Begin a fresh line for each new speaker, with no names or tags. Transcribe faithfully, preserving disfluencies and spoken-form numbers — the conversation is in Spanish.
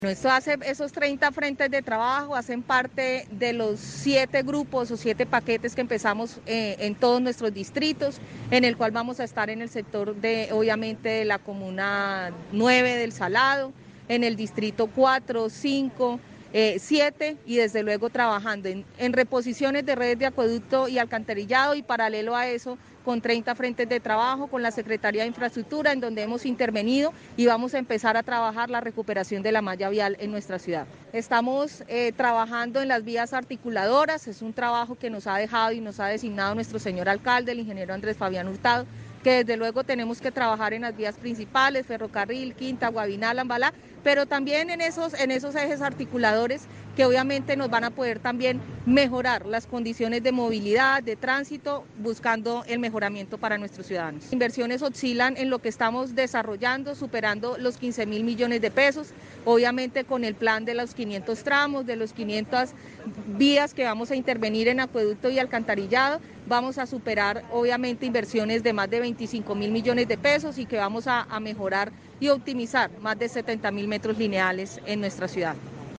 Esto hace, esos treinta frentes de trabajo hacen parte de los siete grupos o siete paquetes que empezamos eh, en todos nuestros distritos, en el cual vamos a estar en el sector de, obviamente, de la comuna nueve del Salado, en el distrito cuatro, cinco, eh, siete y desde luego trabajando en, en reposiciones de redes de acueducto y alcantarillado y paralelo a eso con treinta frentes de trabajo con la Secretaría de Infraestructura, en donde hemos intervenido y vamos a empezar a trabajar la recuperación de la malla vial en nuestra ciudad. Estamos eh, trabajando en las vías articuladoras, es un trabajo que nos ha dejado y nos ha designado nuestro señor alcalde, el ingeniero Andrés Fabián Hurtado, que desde luego tenemos que trabajar en las vías principales, Ferrocarril, Quinta, Guavinal, Ambalá, pero también en esos, en esos ejes articuladores que obviamente nos van a poder también mejorar las condiciones de movilidad, de tránsito, buscando el mejoramiento para nuestros ciudadanos. Inversiones oscilan en lo que estamos desarrollando, superando los quince mil millones de pesos, obviamente con el plan de los quinientos tramos, de los quinientas vías que vamos a intervenir en acueducto y alcantarillado, vamos a superar obviamente inversiones de más de veinticinco mil millones de pesos y que vamos a, a mejorar y optimizar más de setenta mil metros lineales en nuestra ciudad.